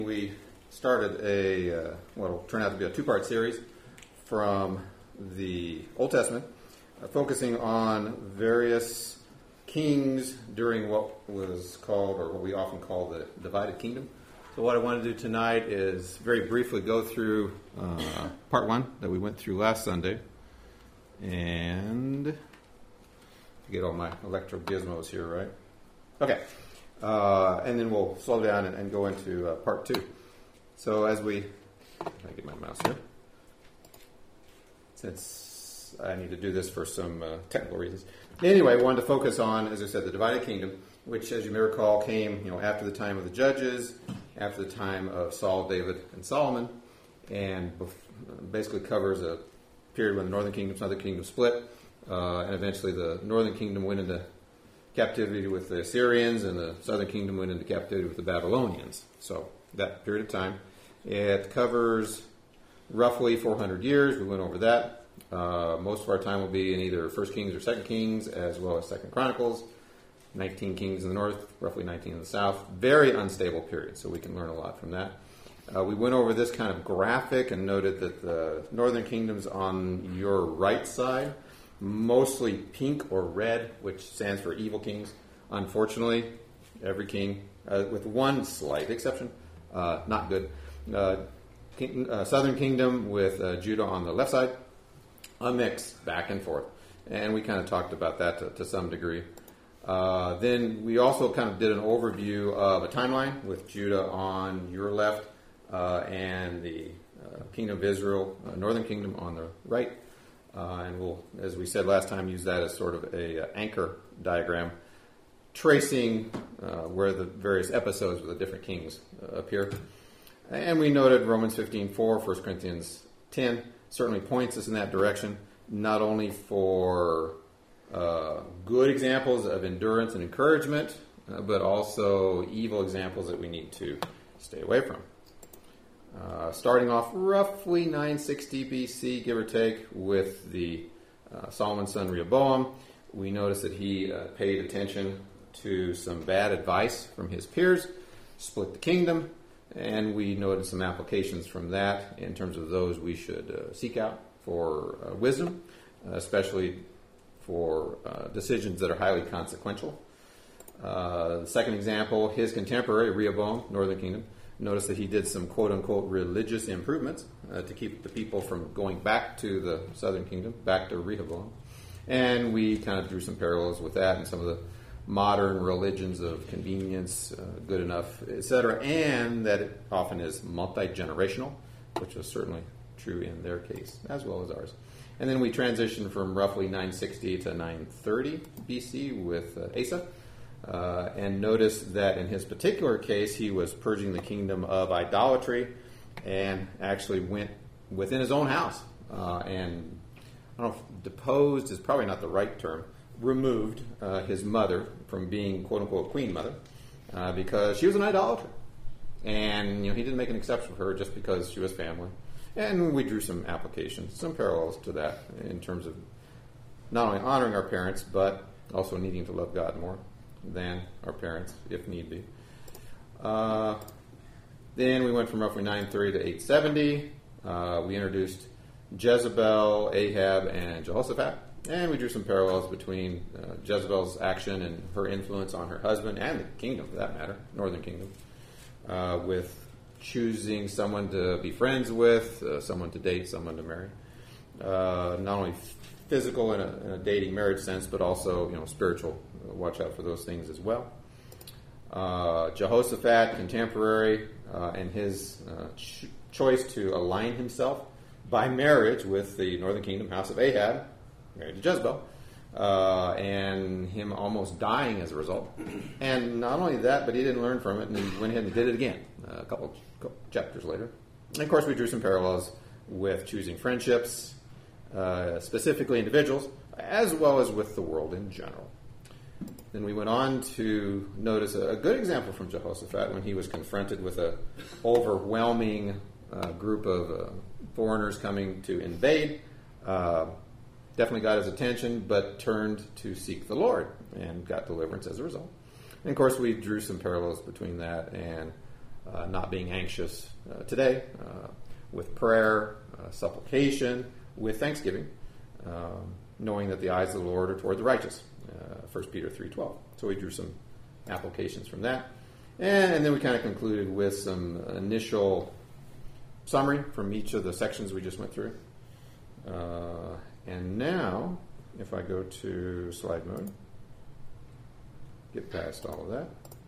We started what will turn out to be a two-part series from the Old Testament, focusing on various kings during what was called, or what we often call, the divided kingdom. So what I want to do tonight is very briefly go through part one that we went through last Sunday, and get all my electro gizmos here, right? Okay. And then we'll slow down and go into part two. So as I get my mouse here, since I need to do this for some technical reasons. Anyway, I wanted to focus on, as I said, the divided kingdom, which, as you may recall, came after the time of the judges, after the time of Saul, David, and Solomon, and basically covers a period when the northern kingdom, southern kingdom split, and eventually the northern kingdom went into captivity with the Assyrians, and the southern kingdom went into captivity with the Babylonians. So that period of time, it covers roughly 400 years. We went over that. Most of our time will be in either 1 Kings or 2 Kings, as well as 2 Chronicles. 19 kings in the north, roughly 19 in the south. Very unstable period, so we can learn a lot from that. We went over this kind of graphic and noted that the northern kingdom's on your right side, mostly pink or red, which stands for evil kings. Unfortunately, every king, with one slight exception, not good. Southern kingdom with Judah on the left side, a mix back and forth. And we kind of talked about that to some degree. Then we also kind of did an overview of a timeline with Judah on your left and the kingdom of Israel, northern kingdom on the right. And we'll, as we said last time, use that as sort of a anchor diagram, tracing where the various episodes with the different kings appear. And we noted Romans 15:4, 1 Corinthians 10 certainly points us in that direction, not only for good examples of endurance and encouragement, but also evil examples that we need to stay away from. Starting off roughly 960 BC, give or take, with the Solomon's son Rehoboam, we notice that he paid attention to some bad advice from his peers, split the kingdom, and we noted some applications from that in terms of those we should seek out for wisdom, especially for decisions that are highly consequential. The second example, his contemporary, Rehoboam, northern kingdom, notice that he did some quote-unquote religious improvements to keep the people from going back to the southern kingdom, back to Rehoboam. And we kind of drew some parallels with that and some of the modern religions of convenience, good enough, etc., and that it often is multi-generational, which was certainly true in their case, as well as ours. And then we transitioned from roughly 960 to 930 BC with Asa. And notice that in his particular case, he was purging the kingdom of idolatry and actually went within his own house. And I don't know if deposed is probably not the right term, removed his mother from being quote-unquote queen mother because she was an idolater. And he didn't make an exception for her just because she was family. And we drew some applications, some parallels to that in terms of not only honoring our parents, but also needing to love God more than our parents, if need be. Then we went from roughly 930 to 870. We introduced Jezebel, Ahab, and Jehoshaphat. And we drew some parallels between Jezebel's action and her influence on her husband and the kingdom, for that matter, northern kingdom, with choosing someone to be friends with, someone to date, someone to marry. Not only physical in a dating marriage sense, but also spiritual. Watch out for those things as well. Jehoshaphat, contemporary, and his choice to align himself by marriage with the northern kingdom house of Ahab, married to Jezebel, and him almost dying as a result. And not only that, but he didn't learn from it, and he went ahead and did it again a couple chapters later. And of course, we drew some parallels with choosing friendships, specifically individuals, as well as with the world in general. Then we went on to notice a good example from Jehoshaphat when he was confronted with an overwhelming group of foreigners coming to invade. Definitely got his attention, but turned to seek the Lord and got deliverance as a result. And of course, we drew some parallels between that and not being anxious today, with prayer, supplication, with thanksgiving, knowing that the eyes of the Lord are toward the righteous, 1 Peter 3:12. So we drew some applications from that. And then we kind of concluded with some initial summary from each of the sections we just went through. And now, if I go to slide mode, get past all of that.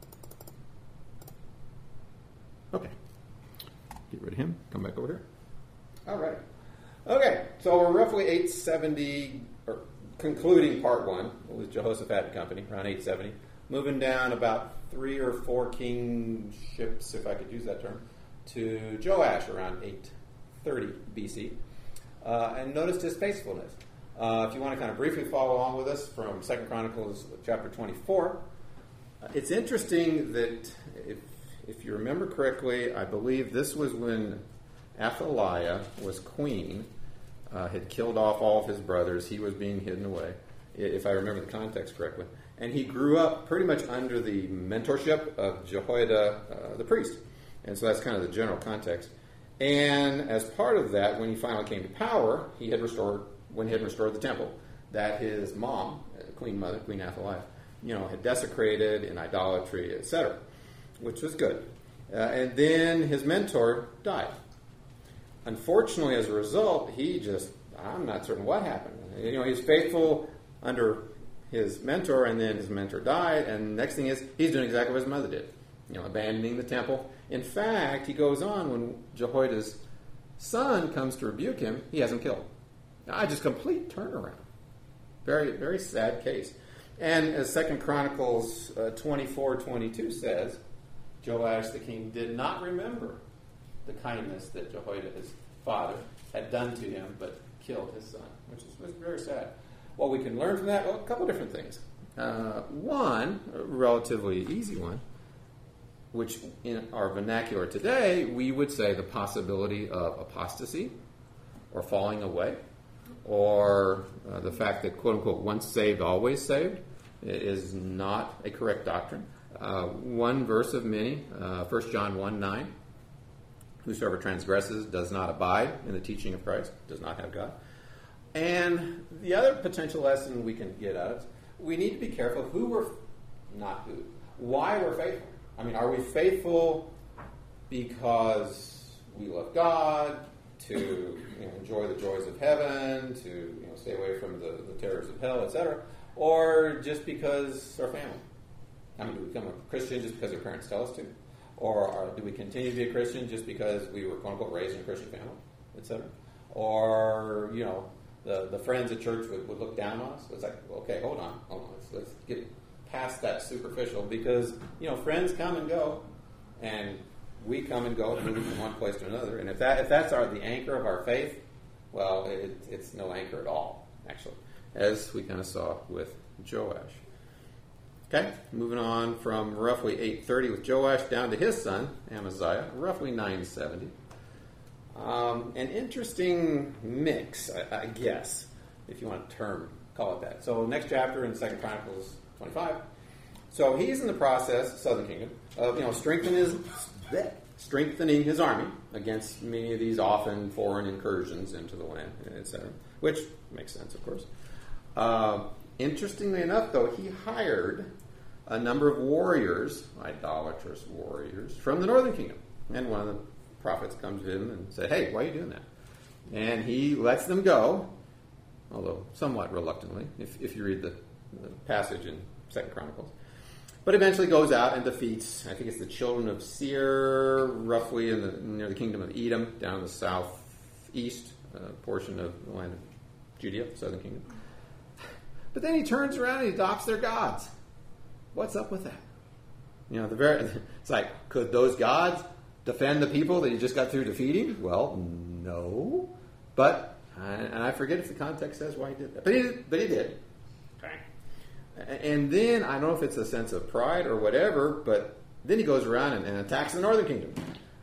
Okay. Get rid of him. Come back over here. All right. Okay, so we're roughly 870, or concluding part one with Jehoshaphat and company, around 870. Moving down about 3 or 4 kingships, if I could use that term, to Joash around 830 BC. And notice his faithfulness. If you want to kind of briefly follow along with us from 2 Chronicles chapter 24, it's interesting that if you remember correctly, I believe this was when Athaliah was queen, had killed off all of his brothers. He was being hidden away, if I remember the context correctly. And he grew up pretty much under the mentorship of Jehoiada the priest. And so that's kind of the general context. And as part of that, when he finally came to power, he had restored the temple that his mom, Queen Athaliah, had desecrated in idolatry, etc., which was good. And then his mentor died. Unfortunately, as a result, I'm not certain what happened. He was faithful under his mentor, and then his mentor died, and next thing is, he's doing exactly what his mother did, abandoning the temple. In fact, he goes on, when Jehoiada's son comes to rebuke him, he has him killed. Just complete turnaround. Very, very sad case. And as 2 Chronicles 24:22 says, Joash the king did not remember the kindness that Jehoiada, his father, had done to him, but killed his son, which was very sad. What we can learn from that, a couple different things. One, a relatively easy one, which in our vernacular today, we would say the possibility of apostasy or falling away, or the fact that, quote-unquote, once saved, always saved, is not a correct doctrine. One verse of many, 1 John 1:9, whosoever transgresses does not abide in the teaching of Christ, does not have God. And the other potential lesson we can get out of it, we need to be careful why we're faithful. I mean, are we faithful because we love God, to enjoy the joys of heaven, to stay away from the terrors of hell, etc., or just because our family? I mean, do we become a Christian just because our parents tell us to? Or do we continue to be a Christian just because we were, quote-unquote, raised in a Christian family, etc.? Or, the friends at church would look down on us. It's like, okay, hold on. Let's get past that superficial, because, friends come and go, and we come and go, move from one place to another. And if that's the anchor of our faith, well, it's no anchor at all, actually, as we kind of saw with Joash. Okay, moving on from roughly 830 with Joash down to his son, Amaziah, roughly 970. An interesting mix, I guess, if you want to call it that. So next chapter in 2 Chronicles 25. So he's in the process, Southern Kingdom, of strengthening his army against many of these often foreign incursions into the land, etc., which makes sense, of course. Interestingly enough, though, he hired a number of warriors, idolatrous warriors, from the northern kingdom. And one of the prophets comes to him and said, hey, why are you doing that? And he lets them go, although somewhat reluctantly, if you read the passage in 2 Chronicles. But eventually goes out and defeats, I think it's the children of Seir, roughly near the kingdom of Edom, down in the southeast portion of the land of Judea, southern kingdom. But then he turns around and he adopts their gods. What's up with that? It's like, could those gods defend the people that he just got through defeating? Well, no. But, and I forget if the context says why he did that. But he did. Okay. And then, I don't know if it's a sense of pride or whatever, but then he goes around and attacks the northern kingdom.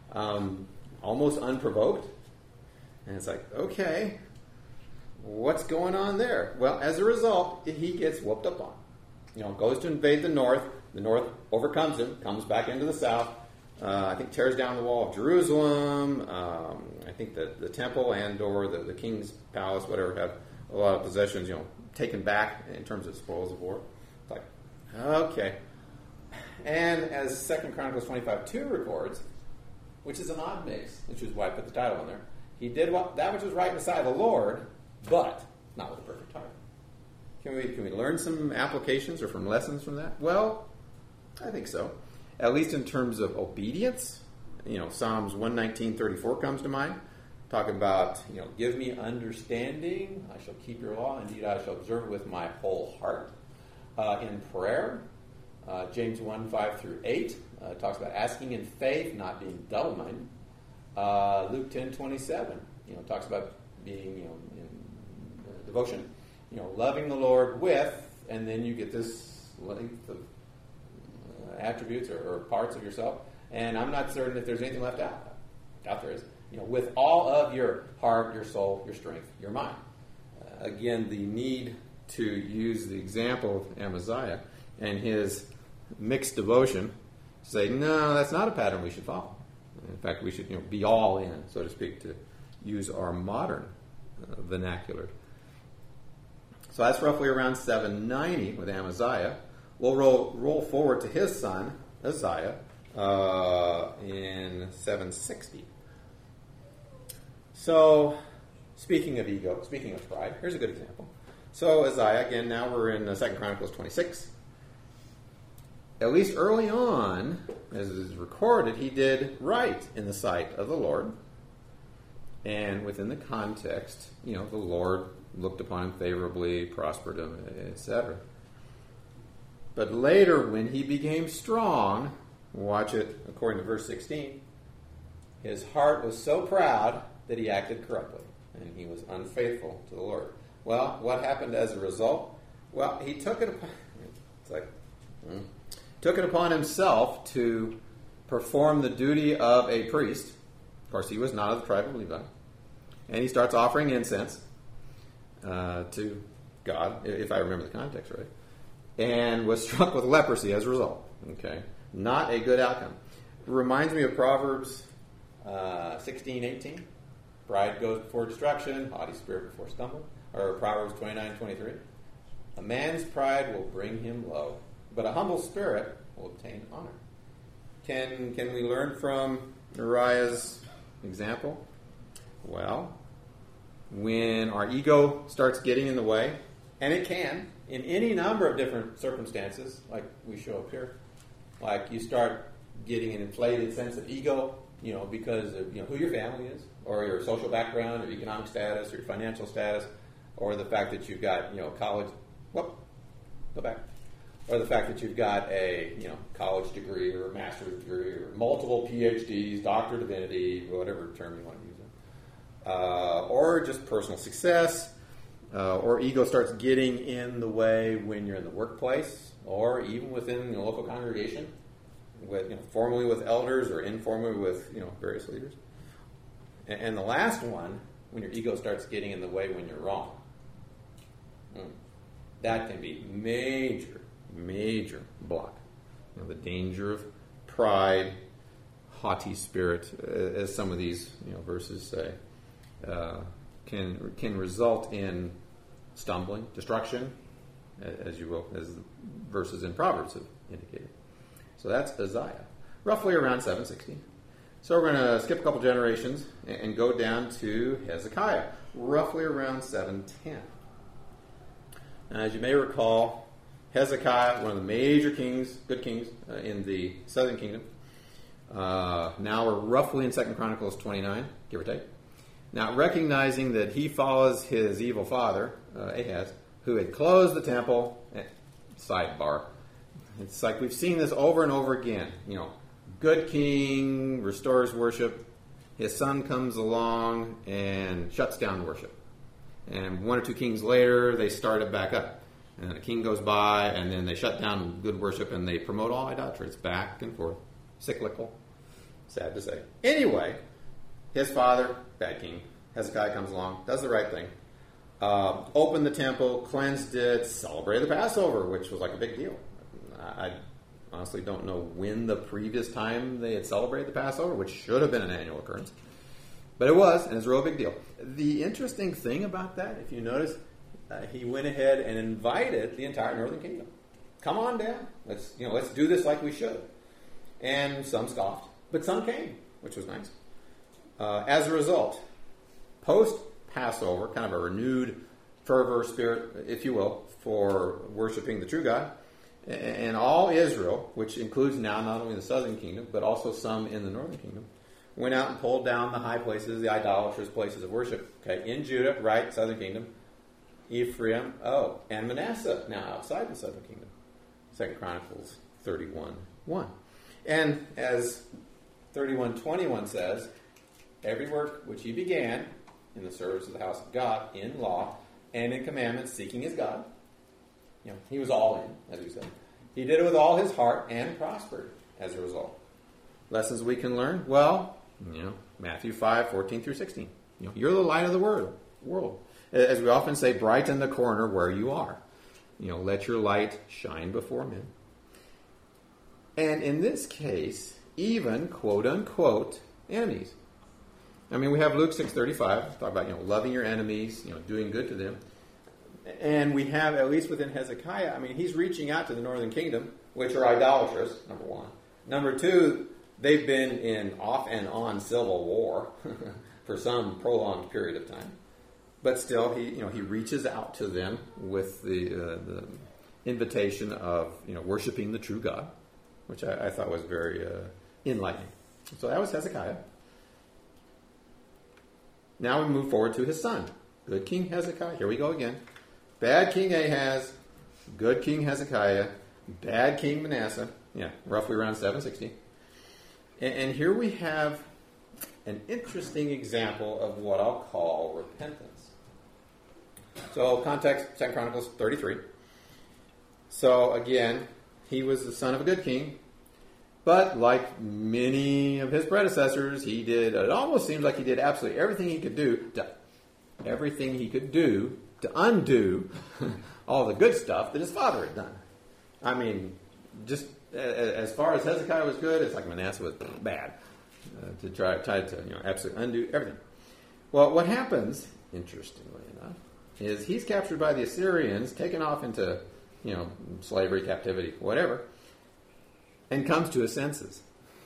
Almost unprovoked. And it's like, okay, what's going on there? Well, as a result, he gets whooped up on. Goes to invade the north overcomes him, comes back into the south, I think tears down the wall of Jerusalem. I think that the temple and or the king's palace, whatever, have a lot of possessions, taken back in terms of spoils of war. It's like, okay. And as 2 Chronicles 25:2 records, which is an odd mix, which is why I put the title in there, he did that which was right in the sight of the Lord, but not with a perfect heart. Can we learn some applications or from lessons from that? Well, I think so. At least in terms of obedience. Psalms 119:34 comes to mind, talking about, give me understanding, I shall keep your law, indeed I shall observe it with my whole heart. In prayer, James 1:5-8 talks about asking in faith, not being double-minded. Luke 10:27, talks about being, in devotion, loving the Lord with, and then you get this length of attributes or parts of yourself, and I'm not certain if there's anything left out. Out there is, with all of your heart, your soul, your strength, your mind. Again, the need to use the example of Amaziah and his mixed devotion to say, no, that's not a pattern we should follow. In fact, we should be all in, so to speak, to use our modern vernacular. So that's roughly around 790 with Amaziah. We'll roll forward to his son, Uzziah, in 760. So, speaking of ego, speaking of pride, here's a good example. So Uzziah, again, now we're in 2 Chronicles 26. At least early on, as is recorded, he did right in the sight of the Lord. And within the context, the Lord looked upon him favorably, prospered him, etc. But later, when he became strong, watch it according to verse 16, his heart was so proud that he acted corruptly, and he was unfaithful to the Lord. Well, what happened as a result? Well, he took it upon himself to perform the duty of a priest. Of course, he was not of the tribe of Levi. And he starts offering incense to God, if I remember the context right, and was struck with leprosy as a result. Okay, not a good outcome. It reminds me of Proverbs 16:18. Pride goes before destruction, haughty spirit before stumble. Or Proverbs 29:23. A man's pride will bring him low, but a humble spirit will obtain honor. Can we learn from Uriah's example? Well, when our ego starts getting in the way, and it can, in any number of different circumstances, like we show up here, like you start getting an inflated sense of ego, because of who your family is, or your social background, or economic status, or your financial status, or the fact that you've got college. Go back. Or the fact that you've got a college degree or a master's degree or multiple PhDs, doctor of divinity, whatever term you want to use it, or just personal success, or ego starts getting in the way when you're in the workplace, or even within the local congregation, with formally with elders or informally with various leaders. And the last one, when your ego starts getting in the way when you're wrong, that can be major block. The danger of pride, haughty spirit, as some of these verses say, can result in stumbling, destruction, as the verses in Proverbs have indicated. So that's Uzziah, roughly around 760. So we're going to skip a couple generations and go down to Hezekiah, roughly around 710. Now, as you may recall, Hezekiah, one of the major kings, good kings in the southern kingdom. Now we're roughly in 2 Chronicles 29, give or take. Now, recognizing that he follows his evil father, Ahaz, who had closed the temple. Sidebar. It's like we've seen this over and over again. Good king restores worship. His son comes along and shuts down worship. And one or two kings later, they start it back up. And a king goes by, and then they shut down good worship, and they promote all idolatry. It's back and forth. Cyclical. Sad to say. Anyway, his father, bad king, Hezekiah comes along, does the right thing. Opened the temple, cleansed it, celebrated the Passover, which was like a big deal. honestly don't know when the previous time they had celebrated the Passover, which should have been an annual occurrence. But it was, and it's a real big deal. The interesting thing about that, if you notice, he went ahead and invited the entire northern kingdom. Come on down. Let's do this like we should. And some scoffed, but some came, which was nice. As a result, post-Passover, kind of a renewed fervor, spirit, if you will, for worshiping the true God, and all Israel, which includes now not only the southern kingdom, but also some in the northern kingdom, went out and pulled down the high places, the idolatrous places of worship. Okay, in Judah, right, southern kingdom, Ephraim, and Manasseh, now outside the southern kingdom. 2 Chronicles 31:1. And as 31:21 says, every work which he began in the service of the house of God, in law and in commandments, seeking his God, he was all in, as we said. He did it with all his heart and prospered as a result. Lessons we can learn? Well, Matthew 5:14 through 16. You're the light of the world. As we often say, brighten the corner where you are. Let your light shine before men. And in this case, even quote unquote enemies. I mean, we have Luke 6:35 talk about loving your enemies, doing good to them. And we have, at least within Hezekiah, he's reaching out to the northern kingdom, which are idolatrous, number one. Number two, they've been in off and on civil war for some prolonged period of time. But still, he reaches out to them with the invitation of worshiping the true God, which I thought was very enlightening. So that was Hezekiah. Now we move forward to his son, good King Hezekiah. Here we go again. Bad King Ahaz, good King Hezekiah, bad King Manasseh. Roughly around 760. And here we have an interesting example of what I'll call repentance. So context, 2 Chronicles 33. So again, he was the son of a good king, but like many of his predecessors, it almost seems like he did absolutely everything he could do to undo all the good stuff that his father had done. Just as far as Hezekiah was good, it's like Manasseh was bad. To try to absolutely undo everything. Well, what happens, interestingly enough, is he's captured by the Assyrians, taken off into slavery, captivity, whatever, and comes to his senses.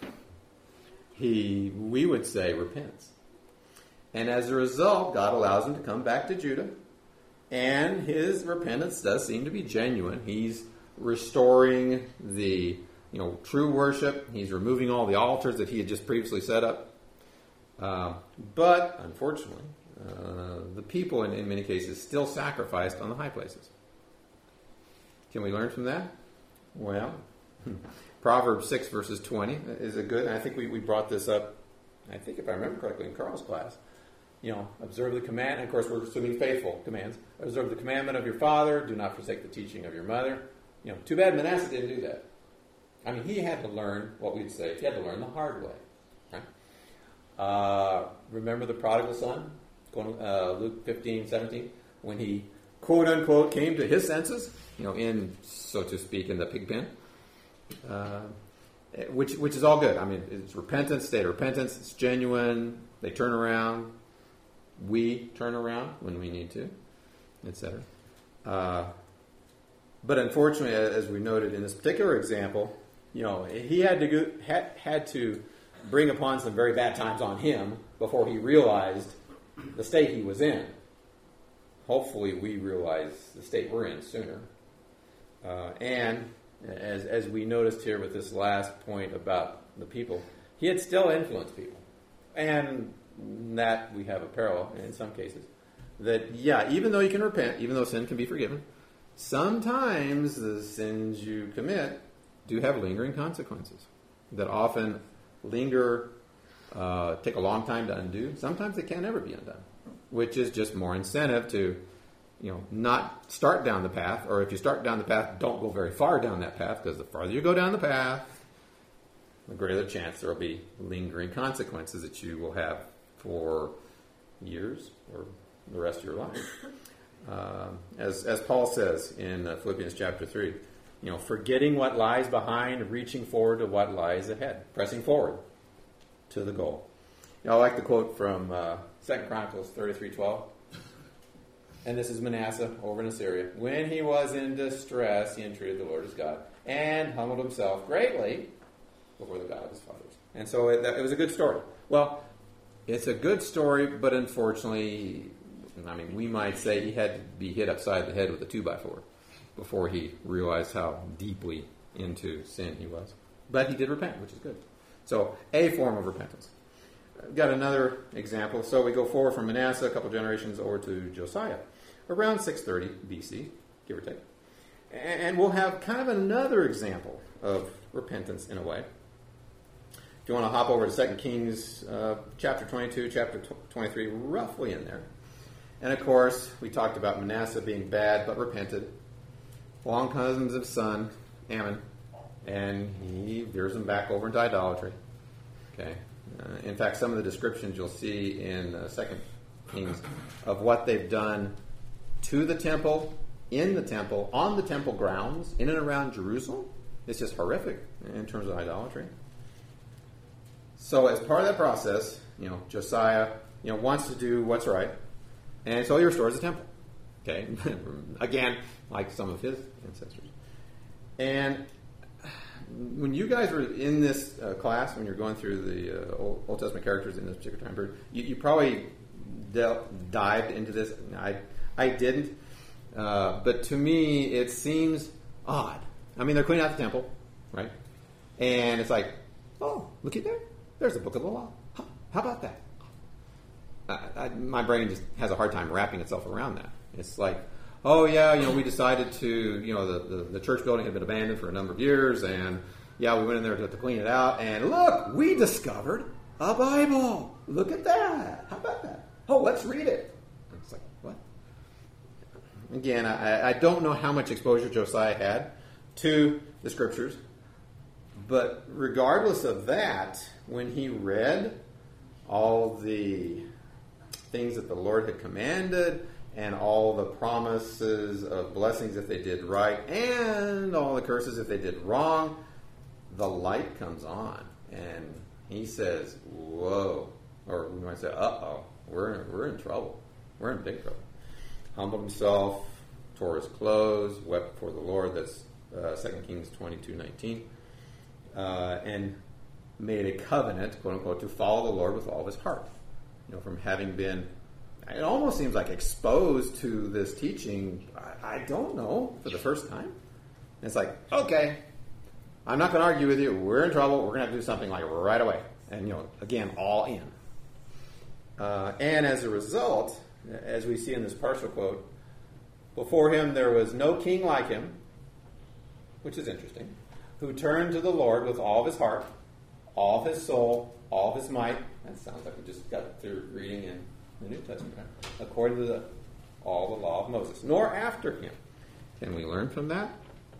We would say, repents. And as a result, God allows him to come back to Judah, and his repentance does seem to be genuine. He's restoring the true worship. He's removing all the altars that he had just previously set up. But, unfortunately, the people, in many cases, still sacrificed on the high places. Can we learn from that? Well, Proverbs 6, verses 20 is a good, and I think we brought this up, I think if I remember correctly, in Carl's class. Observe the command, and of course we're assuming faithful commands. Observe the commandment of your father, do not forsake the teaching of your mother. Too bad Manasseh didn't do that. He had to learn what we'd say. He had to learn the hard way. Right? Remember the prodigal son? Luke 15:17, when he, quote unquote, came to his senses, in, so to speak, in the pig pen, which is all good. It's repentance, state of repentance. It's genuine. They turn around. We turn around when we need to, etc. But unfortunately, as we noted in this particular example, he had to bring upon some very bad times on him before he realized the state he was in. Hopefully, we realize the state we're in sooner. And as we noticed here with this last point about the people, he had still influenced people, and that we have a parallel in some cases. That even though you can repent, even though sin can be forgiven, sometimes the sins you commit do have lingering consequences that often linger, take a long time to undo. Sometimes they can't ever be undone, which is just more incentive to, not start down the path, or if you start down the path, don't go very far down that path, because the farther you go down the path, the greater the chance there will be lingering consequences that you will have for years or the rest of your life. As Paul says in Philippians chapter 3, forgetting what lies behind, reaching forward to what lies ahead, pressing forward to the goal. I like the quote from 2 Chronicles 33:12. And this is Manasseh over in Assyria. When he was in distress, he entreated the Lord his God and humbled himself greatly before the God of his fathers. And so it was a good story. Well, it's a good story, but unfortunately, we might say he had to be hit upside the head with a 2x4 before he realized how deeply into sin he was. But he did repent, which is good. So, a form of repentance. I've got another example. So we go forward from Manasseh, a couple generations, over to Josiah, around 630 BC, give or take. And we'll have kind of another example of repentance in a way. If you want to hop over to 2 Kings chapter 22, chapter 23, roughly in there. And of course, we talked about Manasseh being bad but repented. Long cousins of son, Ammon, and he veers them back over into idolatry. Okay. In fact, some of the descriptions you'll see in 2 Kings of what they've done to the temple, in the temple, on the temple grounds, in and around Jerusalem, it's just horrific in terms of idolatry. So as part of that process, Josiah, wants to do what's right, and so he restores the temple. Okay, again, like some of his ancestors. And when you guys were in this class, when you're going through the Old Testament characters in this particular time period, you probably dived into this. I didn't. But to me, it seems odd. They're cleaning out the temple, right? And it's like, oh, look at there. There's the book of the law. Huh, how about that? My brain just has a hard time wrapping itself around that. It's like, oh yeah, we decided to, the church building had been abandoned for a number of years, and yeah, we went in there to clean it out, and look, we discovered a Bible. Look at that. How about that? Oh, let's read it. It's like, what? Again, I don't know how much exposure Josiah had to the scriptures, but regardless of that, when he read all the things that the Lord had commanded, and all the promises of blessings if they did right, and all the curses if they did wrong, the light comes on, and he says, whoa, or we might say, uh-oh, we're in trouble. We're in big trouble. Humbled himself, tore his clothes, wept before the Lord, that's 2 Kings 22:19, and made a covenant, quote unquote, to follow the Lord with all of his heart. From having been, it almost seems like exposed to this teaching, I don't know, for the first time. And it's like, okay, I'm not going to argue with you. We're in trouble. We're going to have to do something like right away. And, again, all in. And as a result, as we see in this partial quote, before him there was no king like him, which is interesting, who turned to the Lord with all of his heart, all of his soul, all of his might. That sounds like we just got through reading in the New Testament, according to all the law of Moses, nor after him. Can we learn from that?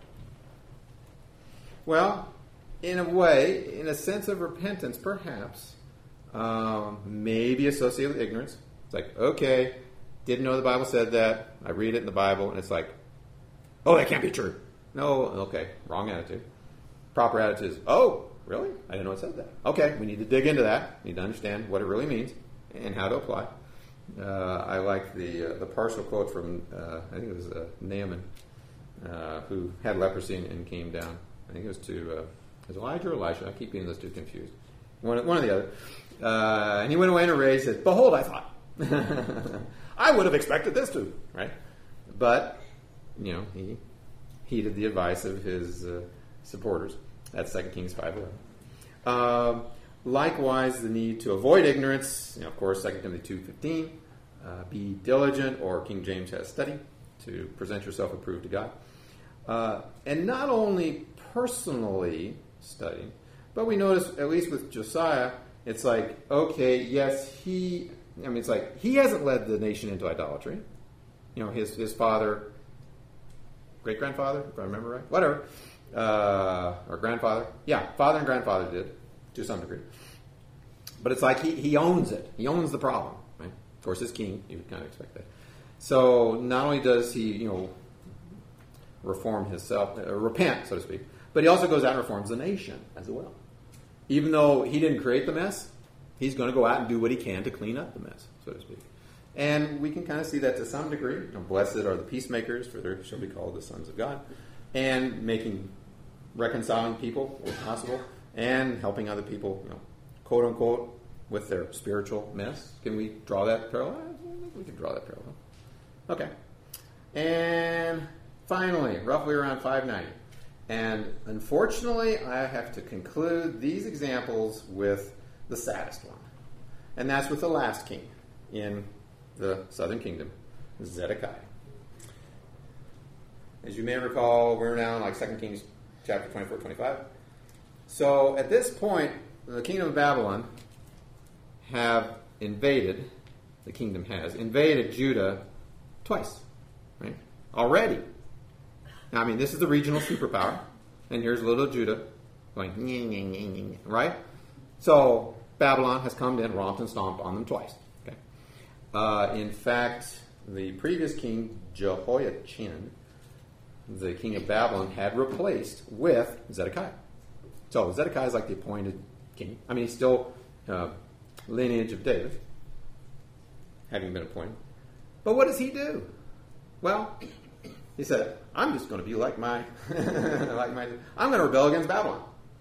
Well, in a way, in a sense of repentance, perhaps, maybe associated with ignorance. It's like, okay, didn't know the Bible said that. I read it in the Bible, and it's like, oh, that can't be true. No, okay, wrong attitude. Proper attitude is, oh, really? I didn't know it said that. Okay, we need to dig into that. We need to understand what it really means and how to apply. I like the partial quote from, I think it was Naaman, who had leprosy and came down. I think it was to Elijah or Elisha. I keep getting those two confused. One or the other. And he went away in a rage and said, behold, I thought. I would have expected this too, right? But, he heeded the advice of his supporters. That's 2 Kings 5:11. Likewise, the need to avoid ignorance. Of course, 2 Timothy 2:15. Be diligent, or King James has study, to present yourself approved to God. And not only personally studying, but we notice, at least with Josiah, it's like, okay, yes, it's like he hasn't led the nation into idolatry. His father, great-grandfather, if I remember right, whatever, or grandfather. Yeah, father and grandfather did, to some degree. But it's like he owns it. He owns the problem, right? Of course, as king, you would kind of expect that. So not only does he, reform himself, repent, so to speak. But he also goes out and reforms the nation as well. Even though he didn't create the mess, he's going to go out and do what he can to clean up the mess, so to speak. And we can kind of see that to some degree. Blessed are the peacemakers, for they shall be called the sons of God. And reconciling people where possible, and helping other people, quote unquote, with their spiritual mess. Can we draw that parallel? I think we can draw that parallel. Okay. And finally, roughly around 590. And unfortunately, I have to conclude these examples with the saddest one. And that's with the last king in the southern kingdom, Zedekiah. As you may recall, we're now in 2 Kings chapter 24, 25. So at this point, the kingdom of Babylon has invaded Judah twice, right? Already. Now, this is the regional superpower, and here's little Judah going, right? So Babylon has come in, romped and stomped on them twice. Okay. In fact, the previous king, Jehoiachin, the king of Babylon, had replaced with Zedekiah. So Zedekiah is like the appointed king. He's still lineage of David, having been appointed. But what does he do? Well, he said, I'm just going to be like my, I'm going to rebel against Babylon.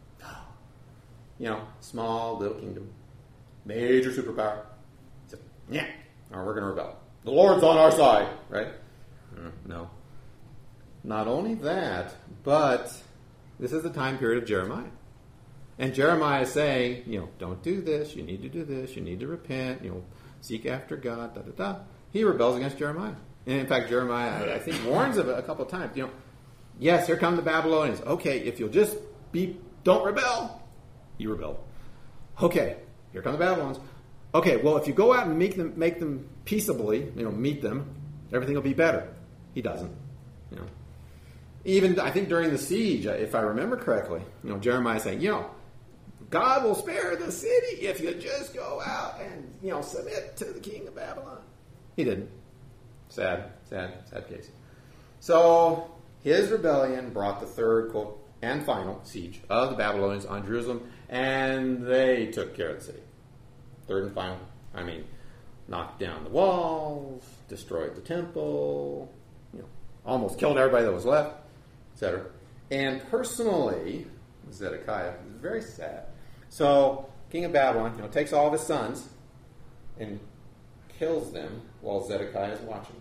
Small little kingdom, major superpower. So, or we're going to rebel. The Lord's on our side, right? No. Not only that, but this is the time period of Jeremiah. And Jeremiah is saying, don't do this, you need to do this, you need to repent, seek after God, He rebels against Jeremiah. And in fact, Jeremiah, I think, warns of it a couple of times. Yes, here come the Babylonians. Okay, if you'll just don't rebel. He rebelled. Okay, here come the Babylonians. Okay, well, if you go out and make them peaceably, meet them, everything will be better. He doesn't. Even, I think, during the siege, if I remember correctly, Jeremiah is saying, God will spare the city if you just go out and, submit to the king of Babylon. He didn't. Sad case. So, his rebellion brought the third, quote, and final siege of the Babylonians on Jerusalem, and they took care of the city. Third and final. Knocked down the walls, destroyed the temple, almost killed everybody that was left, etc. And personally, Zedekiah is very sad. So, king of Babylon, takes all of his sons and kills them while Zedekiah is watching.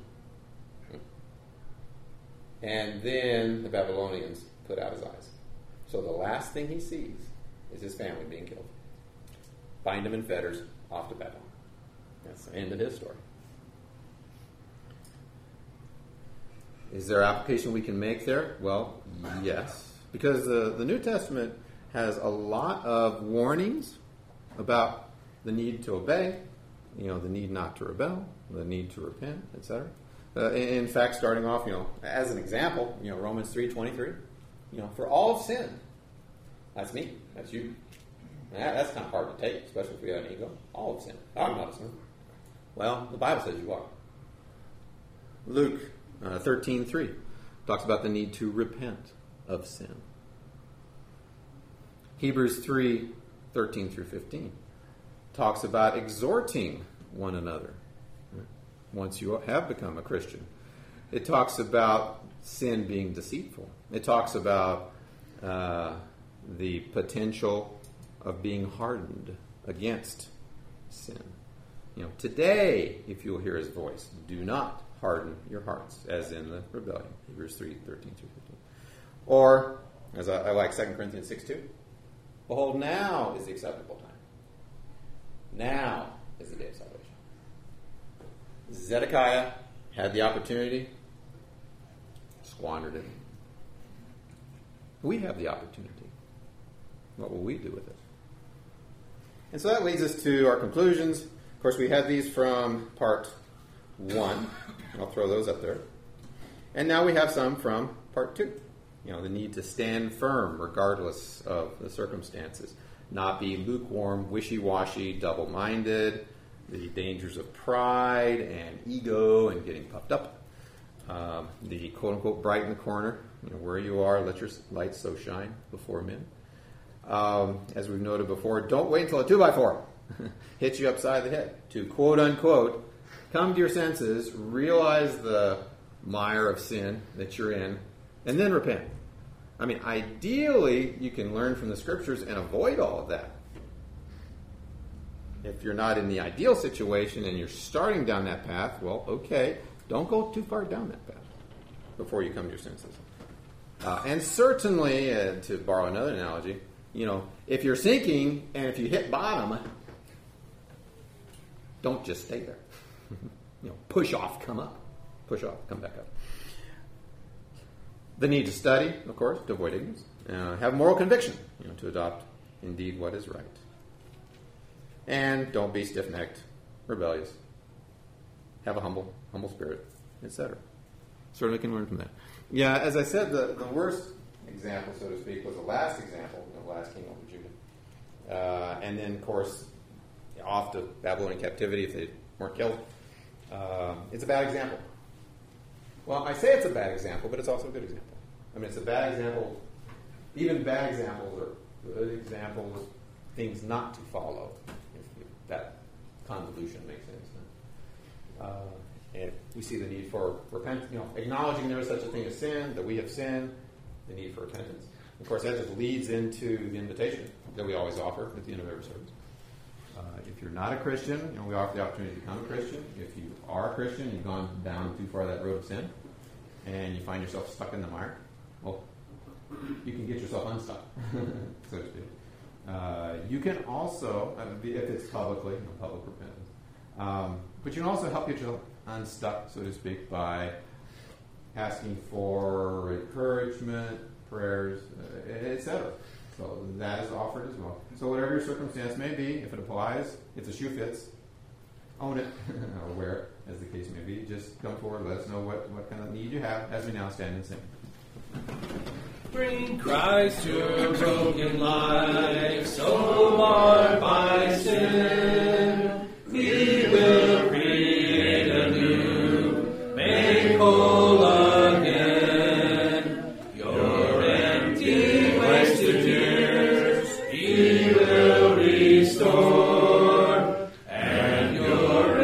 And then the Babylonians put out his eyes. So the last thing he sees is his family being killed. Bind him in fetters, off to Babylon. That's the end of his story. Is there application we can make there? Well, yes. Because the New Testament has a lot of warnings about the need to obey, the need not to rebel, the need to repent, etc. In fact, starting off, as an example, Romans 3:23, for all have sinned. That's me. That's you. That's kind of hard to take, especially if we have an ego. All have sinned. I'm not a sinner. Well, the Bible says you are. Luke 13:3 talks about the need to repent of sin. Hebrews 3:13-15 talks about exhorting one another once you have become a Christian. It talks about sin being deceitful. It talks about the potential of being hardened against sin. Today, if you'll hear his voice, do not harden your hearts, as in the rebellion. Hebrews 3:13-15. Or, as I like 2 Corinthians 6:2, behold, now is the acceptable time. Now is the day of salvation. Zedekiah had the opportunity, squandered it. We have the opportunity. What will we do with it? And so that leads us to our conclusions. Of course, we had these from part 1. I'll throw those up there. And now we have some from part 2. The need to stand firm regardless of the circumstances. Not be lukewarm, wishy-washy, double-minded. The dangers of pride and ego and getting puffed up. The quote-unquote bright in the corner, where you are, let your light so shine before men. As we've noted before, don't wait until a 2x4 hits you upside the head to quote-unquote come to your senses, realize the mire of sin that you're in, and then repent. I mean, ideally, you can learn from the scriptures and avoid all of that. If you're not in the ideal situation and you're starting down that path, well, okay, don't go too far down that path before you come to your senses. And certainly, to borrow another analogy, if you're sinking and if you hit bottom, don't just stay there. Push off, come up. Push off, come back up. The need to study, of course, to avoid ignorance. Have moral conviction, to adopt indeed what is right. And don't be stiff-necked, rebellious. Have a humble spirit, etc. Certainly can learn from that. Yeah, as I said, the worst example, so to speak, was the last example, the last king over Judah. And then, of course, off to Babylonian captivity if they weren't killed. It's a bad example. Well, I say it's a bad example, but it's also a good example. I mean, it's a bad example. Even bad examples are good examples, things not to follow, if that convolution makes any sense. And we see the need for repentance, acknowledging there is such a thing as sin, that we have sinned, the need for repentance. Of course, that just leads into the invitation that we always offer at the end of every service. If you're not a Christian, we offer the opportunity to become a Christian. If you are a Christian, you've gone down too far that road of sin, and you find yourself stuck in the mire, well, you can get yourself unstuck, so to speak. You can also, if it's publicly, public repentance, but you can also help get yourself unstuck, so to speak, by asking for encouragement, prayers, etc. So that is offered as well. So whatever your circumstance may be, if it applies, if the shoe fits, own it, or wear it, as the case may be. Just come forward, let us know what kind of need you have as we now stand and sing. Bring Christ your broken life, so marred by sin. He will create anew, make whole again. Your empty, wasted years He will restore, and your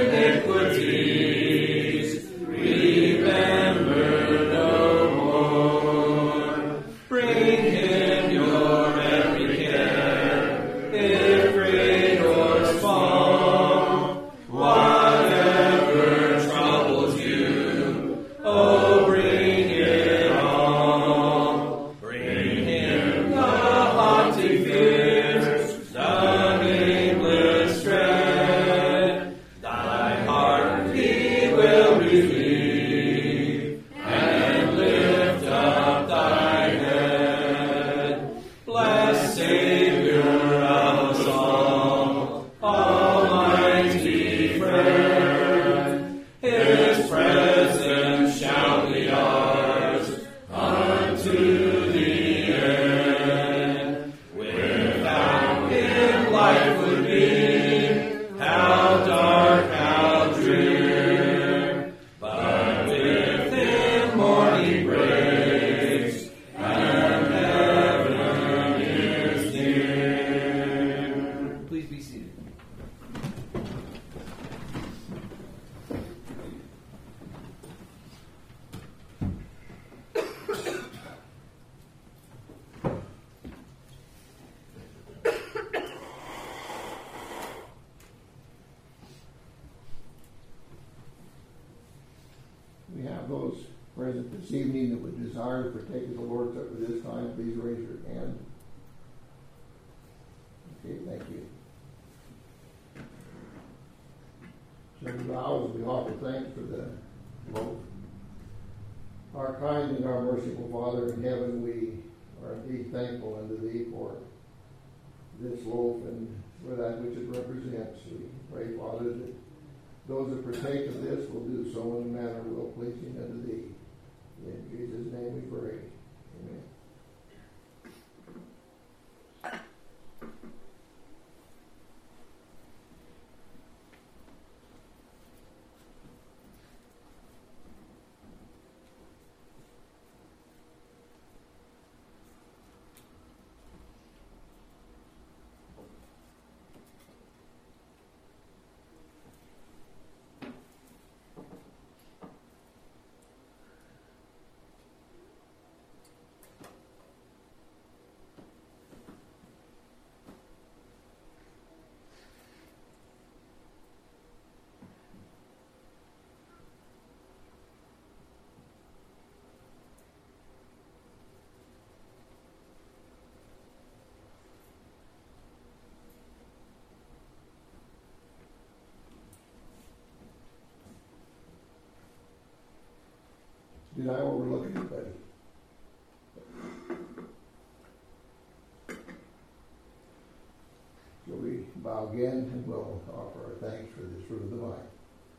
iniquities remember no more. Bring Him your every care, if great or small, whatever troubles you, oh, bring it all. Bring Him the haunting fears, the nameless dread. Thy heart He will relieve, and lift up thy head. Blessed Savior of us all, Almighty Friend, His presence shall be ours unto the end. Without Him life would be how dark, how drear. But with Him morning breaks, and heaven is near. Please be seated. We have those present this evening that would desire to partake of the Lord's Supper this time. Please raise your hand. Okay, thank you. So we bow as we offer thanks for the loaf. Our kind and our merciful Father in heaven, we are indeed thankful unto Thee for this loaf and for that which it represents. We pray, Father, that those that partake of this will do so in a manner well pleasing unto Thee. In Jesus' name we pray. Amen. Did I overlook anybody? So we bow again and we'll offer our thanks for this fruit of the vine.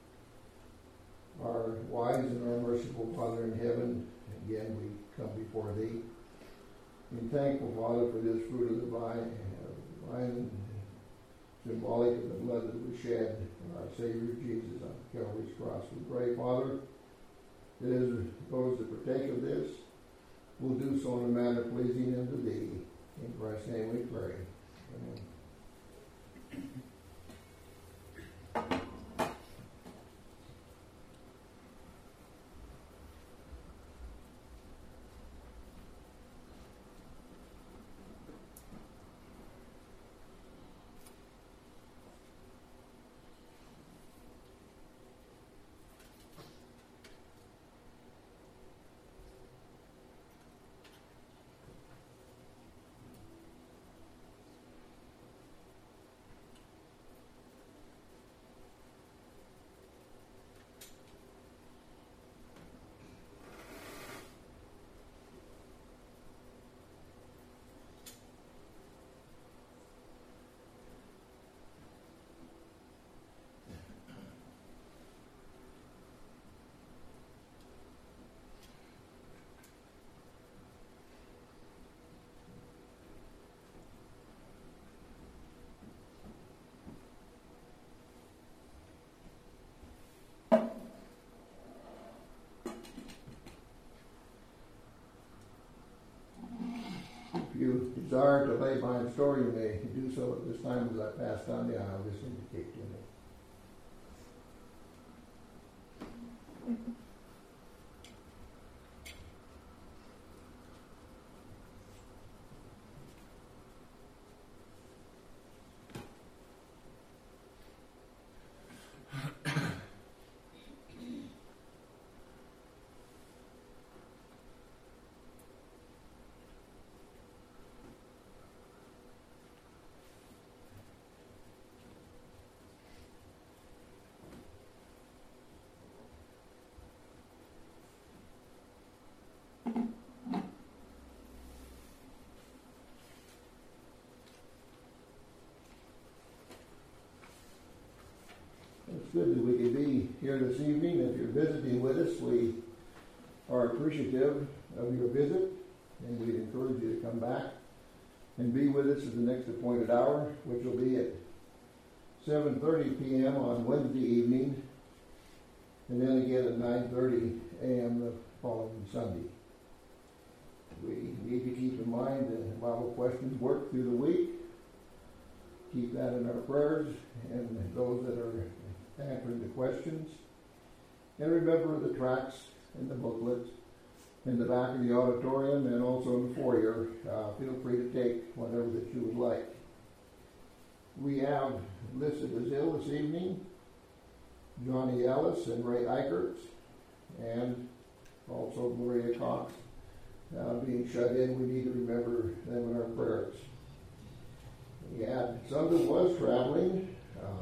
Our wise and our merciful Father in heaven, again we come before Thee. Being thankful, Father, for this fruit of the vine, symbolic of the blood that was shed for our Savior Jesus on Calvary's cross. We pray, Father, that as those that partake of this will do so in a manner pleasing unto Thee. In Christ's name we pray. Amen. If you desire to lay by a story, you may do so at this time as I pass down the aisle. Just indicate to me. It's good that we can be here this evening. If you're visiting with us, we are appreciative of your visit, and we'd encourage you to come back and be with us at the next appointed hour, which will be at 7:30 p.m. on Wednesday evening, and then again at 9:30 a.m. the following Sunday. We need to keep in mind the Bible questions work through the week. Keep that in our prayers, and those that are answering the questions. And remember the tracts and the booklets in the back of the auditorium and also in the foyer. Feel free to take whatever that you would like. We have listed as ill this evening Johnny Ellis and Ray Eichert, and also Maria Cox. Being shut in, we need to remember them in our prayers. We had some that was traveling.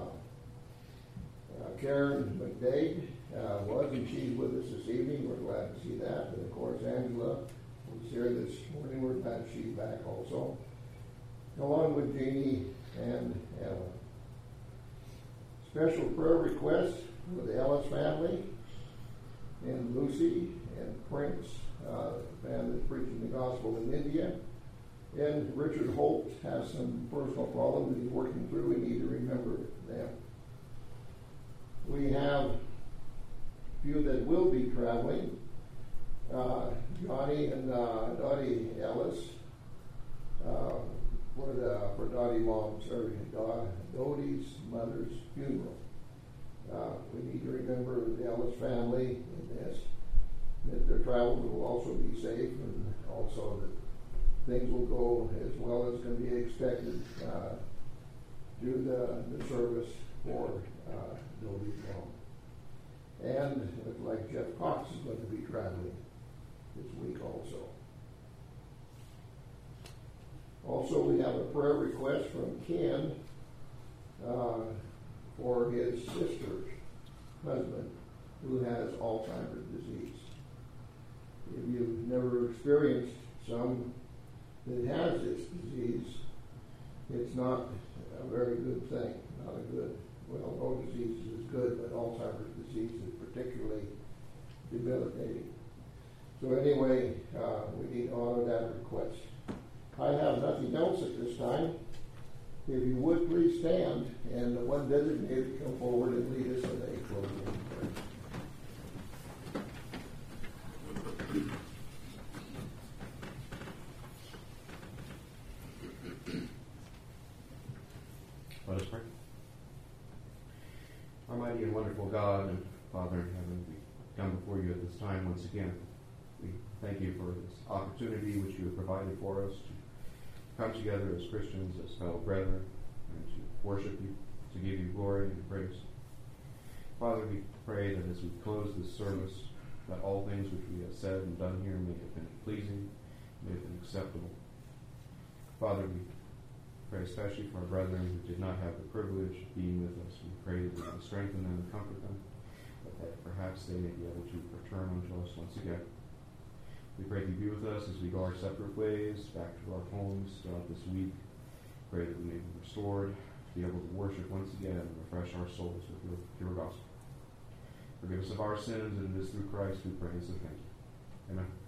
Karen McDade was, and she's with us this evening. We're glad to see that. And of course, Angela was here this morning. We're glad she's back also, along with Jeannie and Ellen. Special prayer requests for the Ellis family and Lucy and Prince, the family that's preaching the gospel in India. And Richard Holt has some personal problems that he's working through. We need to remember them. We have a few that will be traveling. Johnny and Dottie Ellis for Dottie's mother's funeral. We need to remember the Ellis family in this, that their travels will also be safe, and also that things will go as well as can be expected through the service for Dodie's mom. And it looks like Jeff Cox is going to be traveling this week also. Also, we have a prayer request from Ken for his sister's husband who has Alzheimer's disease. if you've never experienced some that has this disease, it's not a very good thing. Not a good, well, no disease is good, but Alzheimer's disease is particularly debilitating. So anyway, we need to honor that request. I have nothing else at this time. If you would please stand, and the one designated come forward and lead us in a closing prayer. Let us pray. Almighty and wonderful God and Father in heaven, we come before you at this time once again. We thank you for this opportunity which you have provided for us to come together as Christians, as fellow brethren, and to worship you, to give you glory and praise. Father, we pray that as we close this service, that all things which we have said and done here may have been pleasing, may have been acceptable. Father, we pray especially for our brethren who did not have the privilege of being with us. We pray that we will strengthen them and comfort them, but that perhaps they may be able to return unto us once again. We pray that you be with us as we go our separate ways, back to our homes throughout this week. Pray that we may be restored, to be able to worship once again and refresh our souls with your pure gospel. Forgive us of our sins, and it is through Christ we pray and thank you. Amen.